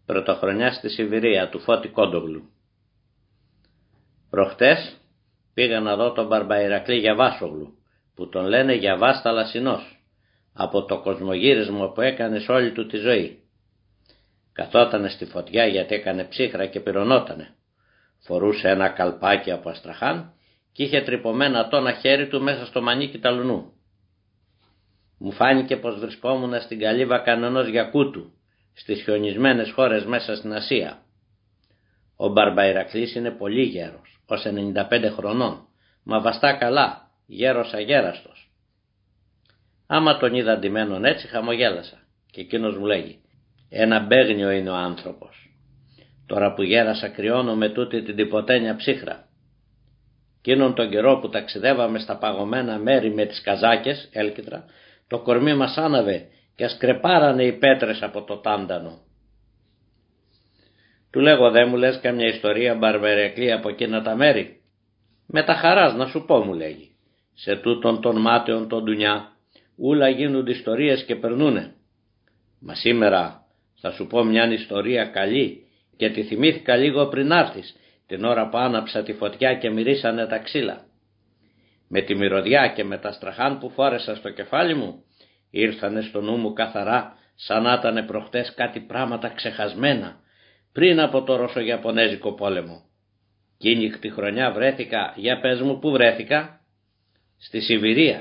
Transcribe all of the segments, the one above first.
Πρωτοχρονιά στη Σιβηρία του Φώτη Κόντογλου. Προχτές πήγα να δω τον Μπαρμπαϊρακλή Γιαβάσογλου, που τον λένε Γιαβάς Θαλασσινός, από το κοσμογύρισμα που έκανε σε όλη του τη ζωή. Καθότανε στη φωτιά γιατί έκανε ψύχρα και πυρωνότανε. Φορούσε ένα καλπάκι από αστραχάν και είχε τρυπωμένα τόνα χέρι του μέσα στο μανίκι ταλουνού. Μου φάνηκε πως βρισκόμουν στην καλύβα κανενός γιακούτου, στις χιονισμένες χώρες μέσα στην Ασία. Ο Μπαρμπαϊρακλής είναι πολύ γέρος, ως 95 χρονών, μα βαστά καλά, γέρος αγέραστος. Άμα τον είδα ντυμένον έτσι χαμογέλασα και εκείνος μου λέγει: «Ένα μπέγνιο είναι ο άνθρωπος. Τώρα που γέρασα κρυώνω με τούτη την τυποτένια ψύχρα». Εκείνον τον καιρό που ταξιδεύαμε στα παγωμένα μέρη με τις καζάκες, έλκυτρα, το κορμί μας άναβε και ασκρεπάρανε οι πέτρες από το τάντανο. Του λέγω: «Δε μου λες καμιά ιστορία Μπαρμπαϊρακλή από εκείνα τα μέρη?» «Με τα χαράς να σου πω», μου λέγει. «Σε τούτον των μάταιων τον ντουνιά ούλα γίνονται ιστορίες και περνούνε. Μα σήμερα θα σου πω μια ιστορία καλή και τη θυμήθηκα λίγο πριν άρθεις, την ώρα που άναψα τη φωτιά και μυρίσανε τα ξύλα. Με τη μυρωδιά και με τα στραχάν που φόρεσα στο κεφάλι μου ήρθανε στο νου μου καθαρά σαν να ήτανε προχτές κάτι πράγματα ξεχασμένα πριν από το Ρωσογιαπωνέζικο πόλεμο. Εκείνη τη χρονιά βρέθηκα, για πες μου πού βρέθηκα?» «Στη Σιβηρία».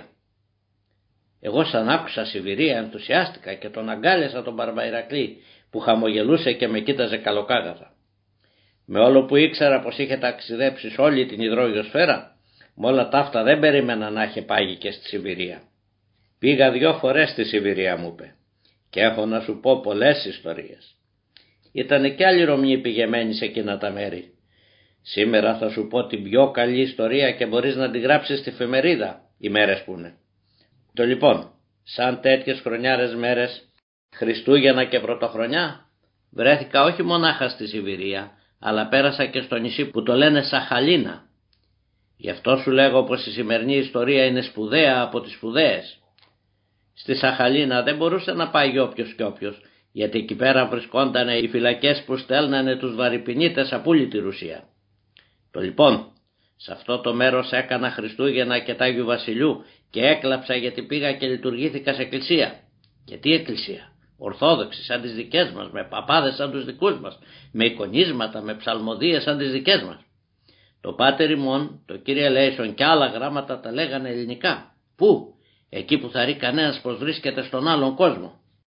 Εγώ σαν άκουσα Σιβηρία ενθουσιάστηκα και τον αγκάλιασα τον Μπαρμπαϊρακλή που χαμογελούσε και με κοίταζε καλοκάγαθα. Με όλο που ήξερα πως είχε ταξιδέψει σε όλη την υδρόγειο σφαίρα, με όλα τα αυτά δεν περίμενα να είχε πάγει και στη Σιβηρία. «Πήγα 2 φορές στη Σιβηρία», μου είπε, «και έχω να σου πω πολλές ιστορίες. Ήτανε κι άλλοι Ρωμιοί πηγεμένοι σε εκείνα τα μέρη. Σήμερα θα σου πω την πιο καλή ιστορία και μπορείς να την γράψεις στη εφημερίδα οι μέρες που είναι. Το λοιπόν, σαν τέτοιες χρονιάρες μέρες, Χριστούγεννα και Πρωτοχρονιά, βρέθηκα όχι μονάχα στη Σιβηρία, αλλά πέρασα και στο νησί που το λένε Σαχαλίνα. Γι' αυτό σου λέγω πως η σημερινή ιστορία είναι σπουδαία από τις σπουδαίες. Στη Σαχαλίνα δεν μπορούσε να πάει όποιος κι όποιος, γιατί εκεί πέρα βρισκόντανε οι φυλακές που στέλνανε τους βαρυπινίτες από όλη τη Ρουσία. Το λοιπόν, σε αυτό το μέρος έκανα Χριστούγεννα και τ' Άγιου Βασιλιού και έκλαψα γιατί πήγα και λειτουργήθηκα σε εκκλησία. Και τι εκκλησία? Ορθόδοξη σαν τις δικές μας, με παπάδες σαν τους δικούς μας, με εικονίσματα, με ψαλμοδίες σαν τις δικές μας. Το Πάτερ ημών, το Κύριε Λέησον και άλλα γράμματα τα λέγανε ελληνικά. Πού? Εκεί που θα ρει κανένας πως βρίσκεται στον άλλον κόσμο.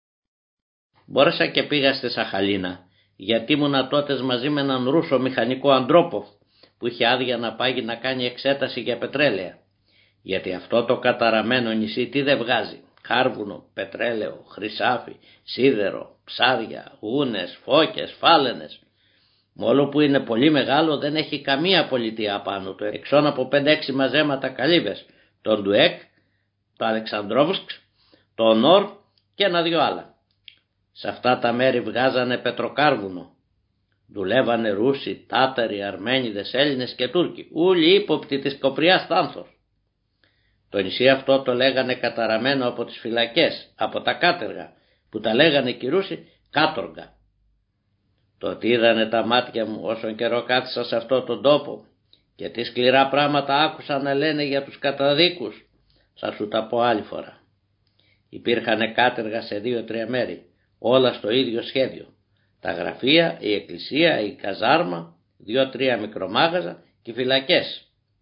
Μπόρεσα και πήγα στη Σαχαλίνα, γιατί ήμουνα τότε μαζί με έναν Ρούσο μηχανικό Αντρόποφ, που είχε άδεια να πάγει να κάνει εξέταση για πετρέλαια. Γιατί αυτό το καταραμένο νησί τι δεν βγάζει? Κάρβουνο, πετρέλαιο, χρυσάφι, σίδερο, ψάρια, γούνες, φώκες, φάλαινες. Μόλο που είναι πολύ μεγάλο δεν έχει καμία πολιτεία απάνω του, εξών από 5-6 μαζέματα καλύβες, τον Ντουέκ, το Αλεξανδρόβσκ, το Ονόρ και 1-2 άλλα. Σε αυτά τα μέρη βγάζανε πετροκάρβουνο. Δουλεύανε Ρούσοι, Τάταροι, Αρμένιδες, Έλληνες και Τούρκοι, όλοι ύποπτοι της Κοπριάς Θάνθος. Το νησί αυτό το λέγανε καταραμένο από τις φυλακές, από τα κάτεργα, που τα λέγανε κι οι Ρούσοι κάτοργα. Το ότι είδανε τα μάτια μου όσον καιρό κάθισα σε αυτό τον τόπο και τι σκληρά πράγματα άκουσα να λένε για τους καταδίκους, θα σου τα πω άλλη φορά. Υπήρχανε κάτεργα σε 2-3 μέρη, όλα στο ίδιο σχέδιο. Τα γραφεία, η εκκλησία, η καζάρμα, 2-3 μικρομάγαζα και φυλακές.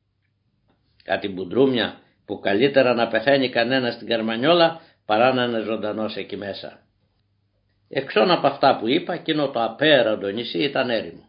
Κάτι μπουντρούμια που καλύτερα να πεθαίνει κανένα στην Καρμανιόλα παρά να είναι ζωντανός εκεί μέσα. Εξών από αυτά που είπα, εκείνο το απέραντο νησί ήταν έρημο.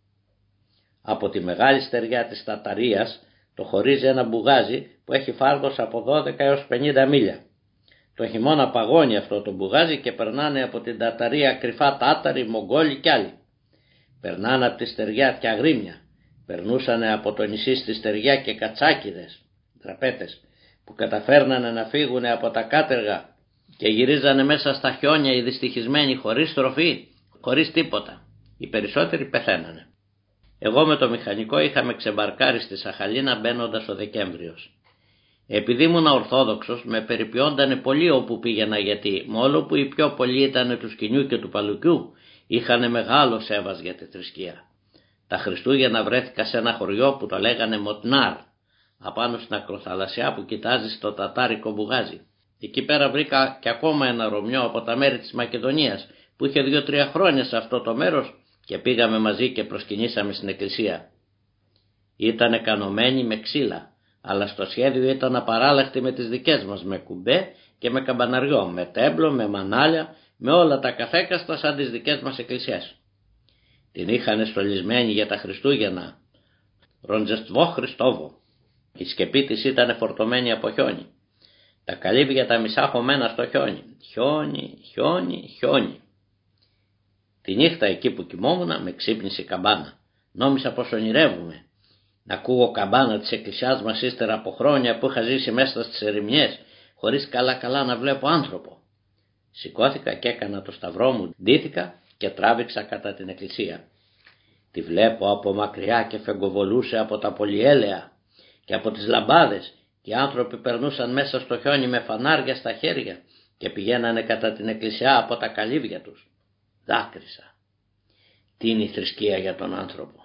Από τη μεγάλη στεριά της Ταταρίας το χωρίζει ένα μπουγάζι που έχει φάρδος από 12 έως 50 μίλια. Το χειμώνα παγώνει αυτό το μπουγάζι και περνάνε από την Ταταρία κρυφά Τάταροι, Μογγόλοι κι άλλοι. Περνάνε από τη στεριά και αγρίμια. Περνούσανε από το νησί στη στεριά και κατσάκιδες, τραπέτες, που καταφέρνανε να φύγουνε από τα κάτεργα και γυρίζανε μέσα στα χιόνια οι δυστυχισμένοι χωρίς τροφή, χωρίς τίποτα. Οι περισσότεροι πεθαίνανε. Εγώ με το μηχανικό είχαμε ξεμπαρκάρει στη Σαχαλίνα μπαίνοντας ο Δεκέμβριος. Επειδή ήμουν ορθόδοξος, με περιποιόντανε πολύ όπου πήγαινα, γιατί μόλο που οι πιο πολλοί ήτανε του Σκηνιού και του Παλουκιού Είχανε μεγάλο σέβας για τη θρησκεία. Τα Χριστούγεννα βρέθηκα σε ένα χωριό που το λέγανε Μοτνάρ, απάνω στην ακροθαλασσιά που κοιτάζει στο τατάρικο μπουγάζι. Εκεί πέρα βρήκα και ακόμα ένα Ρωμιό από τα μέρη της Μακεδονίας που είχε 2-3 χρόνια σε αυτό το μέρος και πήγαμε μαζί και προσκυνήσαμε στην εκκλησία. Ήτανε κανωμένη με ξύλα, αλλά στο σχέδιο ήταν απαράλλαχτη με τις δικές μας, με κουμπέ και με καμπαναριό, με τέμπλο, με μανάλια, με όλα τα καθέκαστα σαν τις δικές μας εκκλησίες. Την είχανε στολισμένη για τα Χριστούγεννα, Ροντζεστβό Χριστόβο. Η σκεπή της ήταν φορτωμένη από χιόνι. Τα καλύβια τα μισά χωμένα στο χιόνι. Χιόνι, χιόνι, χιόνι. Τη νύχτα εκεί που κοιμόμουνα με ξύπνησε η καμπάνα. Νόμισα πως ονειρεύουμε. Να ακούω καμπάνα της εκκλησιάς μας ύστερα από χρόνια που είχα ζήσει μέσα στις ερημιές, χωρίς καλά να βλέπω άνθρωπο. Σηκώθηκα και έκανα το σταυρό μου, ντύθηκα και τράβηξα κατά την εκκλησία. Τη βλέπω από μακριά και φεγκοβολούσε από τα πολυέλαια και από τις λαμπάδες και οι άνθρωποι περνούσαν μέσα στο χιόνι με φανάρια στα χέρια και πηγαίνανε κατά την εκκλησιά από τα καλύβια τους. Δάκρυσα. Τι είναι η θρησκεία για τον άνθρωπο?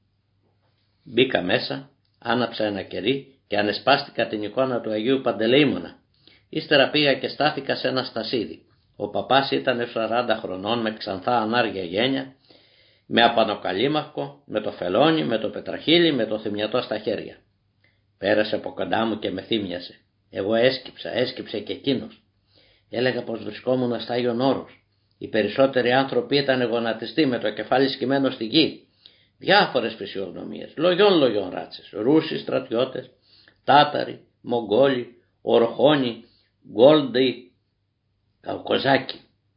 Μπήκα μέσα, άναψα ένα κερί και ανεσπάστηκα την εικόνα του Αγίου Παντελεήμωνα. Ύστερα πήγα και στάθηκα σε ένα στασίδι. Ο παπάς ήταν 40 χρονών με ξανθά ανάρια γένια, με απανοκαλίμαυκο, με το φελόνι, με το πετραχύλι, με το θυμιατό στα χέρια. Πέρασε από κοντά μου και με θύμιασε. Εγώ έσκυψε και εκείνος. Έλεγα πως βρισκόμουν στα Άγιον Όρος. Οι περισσότεροι άνθρωποι ήταν γονατιστοί με το κεφάλι σκυμμένο στη γη. Διάφορες φυσιογνωμίες, λογιών ράτσες, Ρούσοι στρατιώτες, Τάταροι, Μογγόλοι, Ορχόνοι, Γκόλντοι, Καουκοζάκοι.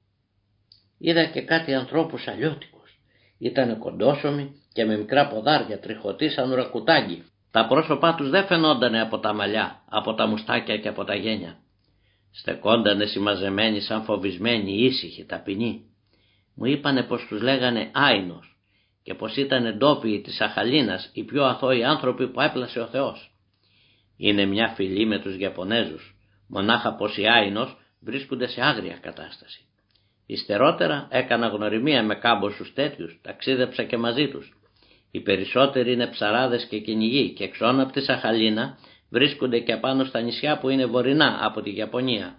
Είδα και κάτι ανθρώπους αλλιώτικους. Ήτανε κοντόσωμοι και με μικρά ποδάρια, τριχωτοί σαν ουρακουτάκι. Τα πρόσωπά τους δεν φαινόντανε από τα μαλλιά, από τα μουστάκια και από τα γένια. Στεκόντανε συμμαζεμένοι σαν φοβισμένοι, ήσυχοι, ταπεινοί. Μου είπανε πως τους λέγανε Άινος και πως ήταν ντόπιοι της Σαχαλίνας, οι πιο αθώοι άνθρωποι που έπλασε ο Θεός. Είναι μια φυλή με τους Ιαπωνέζους, μονάχα πως οι Άινος βρίσκονται σε άγρια κατάσταση. Υστερότερα έκανα γνωριμία με κάμποσους τέτοιους, ταξίδεψα και μαζί τους. Οι περισσότεροι είναι ψαράδες και κυνηγοί και εξών από τη Σαχαλίνα βρίσκονται και απάνω στα νησιά που είναι βορεινά από τη Ιαπωνία.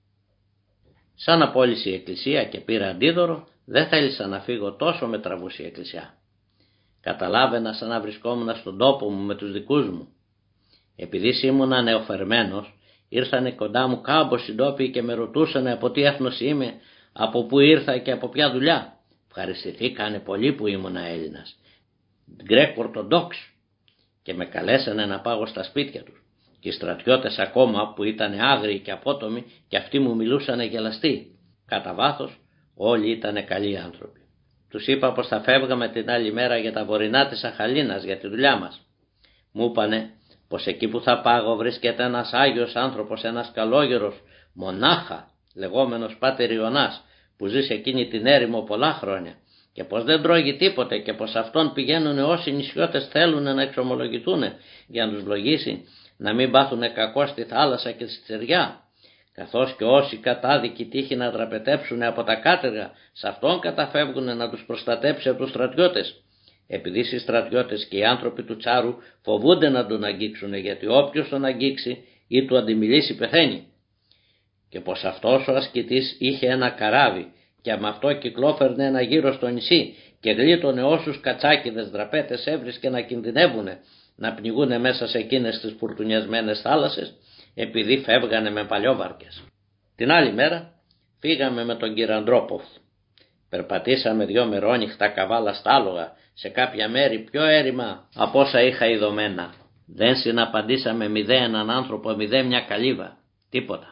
Σαν απόλυσε η εκκλησία και πήρα αντίδωρο, δεν θέλησα να φύγω, τόσο με τραβούσε η εκκλησιά. Καταλάβαινα σαν να βρισκόμουν στον τόπο μου με τους δικούς μου. Επειδή ήμουνα νεοφερμένος, ήρθανε κοντά μου κάμποσοι ντόπιοι και με ρωτούσανε από τι έθνος είμαι, από πού ήρθα και από ποια δουλειά. Ευχαριστηθήκανε πολύ που ήμουνα Έλληνας, Γκρέκ Ορθοδόξ, και με καλέσανε να πάγω στα σπίτια τους. Και οι στρατιώτες ακόμα που ήταν άγριοι και απότομοι και αυτοί μου μιλούσανε γελαστοί. Κατά βάθος όλοι ήτανε καλοί άνθρωποι. Τους είπα πως θα φεύγαμε την άλλη μέρα για τα βορεινά της Σαχαλίνας για τη δουλειά μας. Μου είπανε πως εκεί που θα πάγω βρίσκεται ένας Άγιος άνθρωπος, ένας καλόγερος, μονάχα, λεγόμενος Πάτερ Ιωνάς, που ζει σε εκείνη την έρημο πολλά χρόνια και πως δεν τρώγει τίποτε και πως αυτόν πηγαίνουν όσοι νησιώτες θέλουν να εξομολογηθούν για να τους βλογήσει, να μην πάθουν κακό στη θάλασσα και στη στεριά, καθώς και όσοι κατάδικοι τύχει να δραπετεύσουν από τα κάτεργα, σε αυτόν καταφεύγουν να τους προστατέψει από τους στρατιώτες. Επειδή οι στρατιώτες και οι άνθρωποι του Τσάρου φοβούνται να τον αγγίξουν, γιατί όποιος τον αγγίξει ή του αντιμιλήσει πεθαίνει. Και πως αυτός ο ασκητής είχε ένα καράβι και με αυτό κυκλόφερνε ένα γύρο στο νησί και γλίτωνε όσους κατσάκιδες δραπέτες έβρισκε να κινδυνεύουνε να πνιγούνε μέσα σε εκείνες τις φουρτουνιασμένες θάλασσες, επειδή φεύγανε με παλιόβαρκες. Την άλλη μέρα φύγαμε με τον Κυραντρόποφ. Περπατήσαμε 2 μερόνυχτα καβάλα στα άλογα σε κάποια μέρη πιο έρημα από όσα είχα ειδωμένα. Δεν συναπαντήσαμε 0 έναν άνθρωπο, 0 μια καλύβα, τίποτα.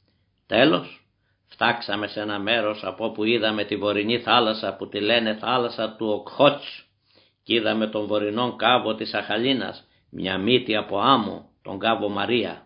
Τέλος, φτάξαμε σε ένα μέρος από όπου είδαμε τη βορεινή θάλασσα που τη λένε θάλασσα του Οκχότς και είδαμε τον βορεινόν κάβο της Σαχαλίνας, μια μύτη από άμμο, τον κάβο Μαρία.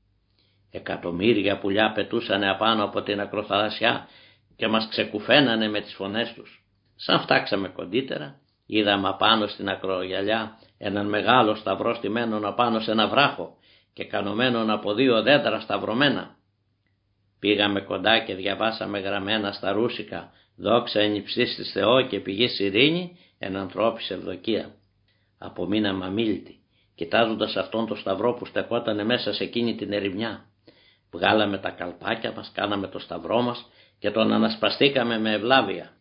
Εκατομμύρια πουλιά πετούσανε απάνω από την ακροθαλασσιά και μας ξεκουφαίνανε με τις φωνές τους. Σαν φτάξαμε κοντύτερα, είδαμε απάνω στην ακρογιαλιά έναν μεγάλο σταυρό στημένον απάνω σε ένα βράχο και κανωμένον από 2 δέντρα σταυρωμένα. Πήγαμε κοντά και διαβάσαμε γραμμένα στα ρούσικα Δόξα εν υψίστης Θεό και πηγής ειρήνη, εν ανθρώπης ευδοκία. Απομείναμε αμίλητοι, κοιτάζοντας αυτόν τον σταυρό που στεκότανε μέσα σε εκείνη την ερημιά. Βγάλαμε τα καλπάκια μας, κάναμε το σταυρό μας και τον ανασπαστήκαμε με ευλάβεια.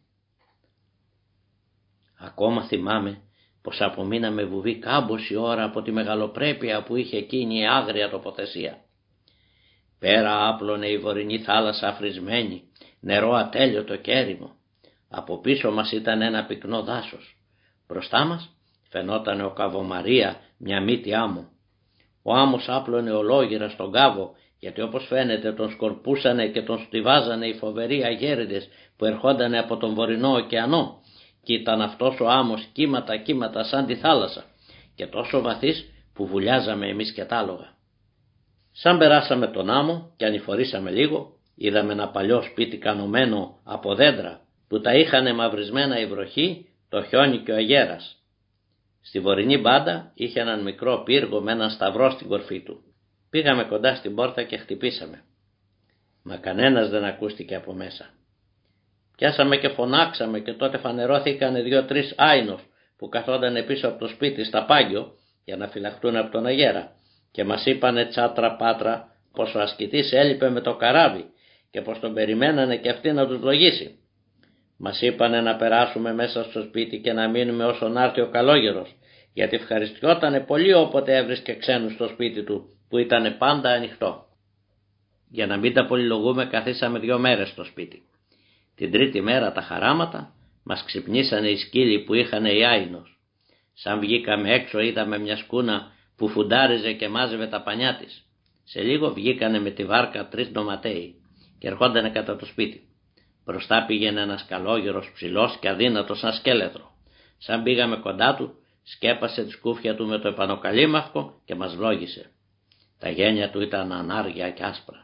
Ακόμα θυμάμαι πως απομείναμε βουβή κάμποση ώρα από τη μεγαλοπρέπεια που είχε εκείνη η άγρια τοποθεσία. Πέρα άπλωνε η βορεινή θάλασσα αφρισμένη, νερό ατέλειωτο και έρημο. Από πίσω μας ήταν ένα πυκνό δάσος. Μπροστά μας φαινόταν ο Καβομαρία, μια μύτη άμμο. Ο άμμος άπλωνε ολόγυρα στον κάβο, γιατί όπως φαίνεται τον σκορπούσανε και τον στιβάζανε οι φοβεροί αγέριδες που ερχόντανε από τον βορεινό ωκεανό, και ήταν αυτός ο άμμος κύματα σαν τη θάλασσα και τόσο βαθύς που βουλιάζαμε εμείς και τ' άλογα. Σαν περάσαμε τον άμμο και ανηφορήσαμε λίγο, είδαμε ένα παλιό σπίτι κανωμένο από δέντρα που τα είχανε μαυρισμένα η βροχή, το χιόνι και ο αγέρας. Στη βορεινή μπάντα είχε έναν μικρό πύργο με έναν σταυρό στην κορφή του. Πήγαμε κοντά στην πόρτα και χτυπήσαμε. Μα κανένας δεν ακούστηκε από μέσα. Πιάσαμε και φωνάξαμε και τότε φανερώθηκαν 2-3 άινος που καθόταν πίσω από το σπίτι στα πάγιο για να φυλαχτούν από τον αγέρα και μας είπανε τσάτρα πάτρα πως ο ασκητής έλειπε με το καράβι και πως τον περιμένανε και αυτοί να τους λογίσει. Μας είπανε να περάσουμε μέσα στο σπίτι και να μείνουμε όσο να έρθει ο καλόγερος, γιατί ευχαριστιότανε πολύ όποτε έβρισκε ξένους στο σπίτι του που ήταν πάντα ανοιχτό. Για να μην τα πολυλογούμε καθίσαμε 2 μέρες στο σπίτι. Την τρίτη μέρα τα χαράματα μας ξυπνήσανε οι σκύλοι που είχαν οι άινος. Σαν βγήκαμε έξω είδαμε μια σκούνα που φουντάριζε και μάζευε τα πανιά της. Σε λίγο βγήκανε με τη βάρκα 3 νοματέοι και ερχόντανε κατά το σπίτι. Μπροστά πήγαινε ένας καλόγερος ψηλός και αδύνατος σαν σκέλετρο. Σαν πήγαμε κοντά του, σκέπασε τη σκούφια του με το επανοκαλύμαυκο και μας βλόγησε. Τα γένια του ήταν ανάρια και άσπρα.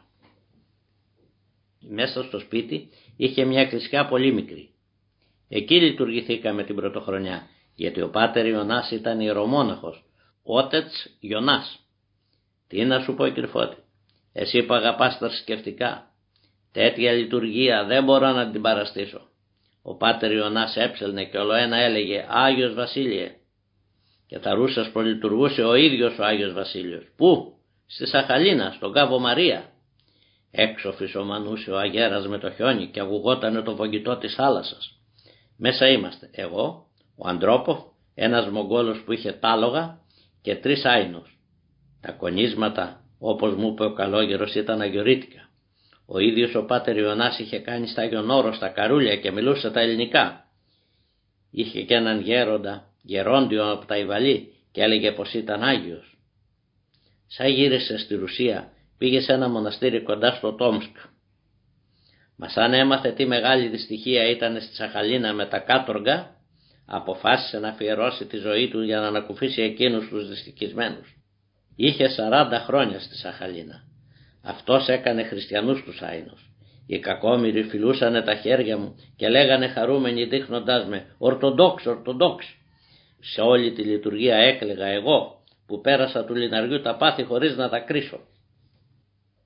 Μέσα στο σπίτι είχε μια εκκλησιά πολύ μικρή. Εκεί λειτουργηθήκαμε την πρωτοχρονιά, γιατί ο πάτερ Ιωνάς ήταν ιερομόναχος, ότετς Ιωνάς. Τι να σου πω, Κρυφώτη, εσύ που αγαπάς τα θρησκευτικά, τέτοια λειτουργία δεν μπορώ να την παραστήσω. Ο πάτερ Ιωνάς έψελνε και ολοένα έλεγε Άγιος Βασίλειε, και τα ρούσας προλειτουργούσε ο ίδιος ο Άγιος Βασίλειος. Πού? Στη Σαχαλίνα, στον Κάβο Μαρία. Έξω φυσομανούσε ο αγέρας με το χιόνι και αγουγότανε το βογγητό της θάλασσας. Μέσα είμαστε εγώ, ο Αντρόποφ, ένας Μογγόλος που είχε τάλογα και 3 άινος. Τα κονίσματα, όπως μου είπε ο καλόγερος, ήταν αγιορείτικα. Ο ίδιος ο πάτερ Ιωνάς είχε κάνει στα Άγιον Όρο στα καρούλια και μιλούσε τα ελληνικά. Είχε και έναν γερόντιο από τα Ιβαλή και έλεγε πως ήταν Άγιος. Σαν γύρισε στη Ρουσία πήγε σε ένα μοναστήρι κοντά στο Τόμσκ. Μα σαν έμαθε τι μεγάλη δυστυχία ήταν στη Σαχαλίνα με τα κάτοργα, αποφάσισε να αφιερώσει τη ζωή του για να ανακουφίσει εκείνους τους δυστυχισμένους. Είχε 40 χρόνια στη Σαχαλίνα. Αυτός έκανε χριστιανούς τους άινους. Οι κακόμοιροι φιλούσανε τα χέρια μου και λέγανε χαρούμενοι δείχνοντάς με «Ορθοδόξ, Ορθοδόξ». Σε όλη τη λειτουργία έκλαιγα εγώ που πέρασα του λιναριού τα πάθη χωρίς να τα κρίσω.